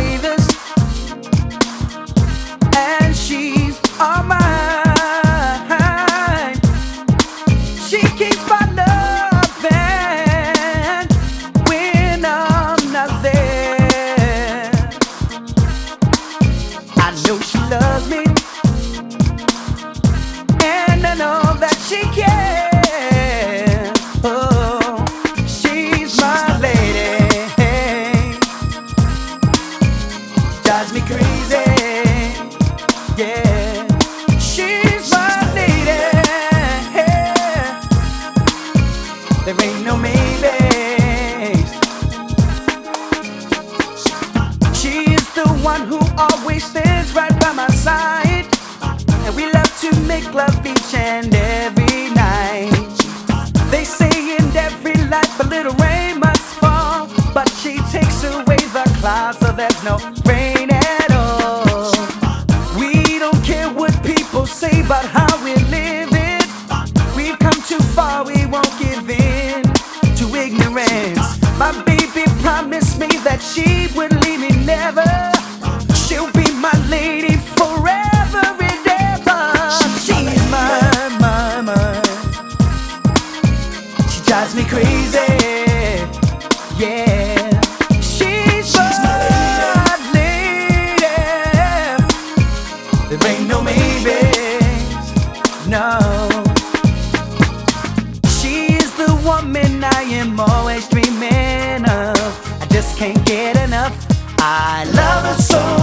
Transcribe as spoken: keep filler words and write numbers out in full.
Davis, and she's all mine. She keeps my love and when I'm not there, I know she loves me, and I know that she cares. Oh, she's my lady. She drives me crazy. Yeah, she's my lady. There ain't no maybes. She is the one who always stands right by my side, and we love to make love each and every night. They say in every life a little rain must fall, but she takes away the clouds so there's no rain at all. We don't care what people say about how we live it. We've come too far, we won't give in to ignorance. My baby promised me that she would leave me never. She'll be my lady forever and ever. She's mine, mine, mine. She drives me crazy. Yeah, she's my lady. There ain't no maybes, no. She is the woman I am always dreaming of. I just can't get enough. I love her so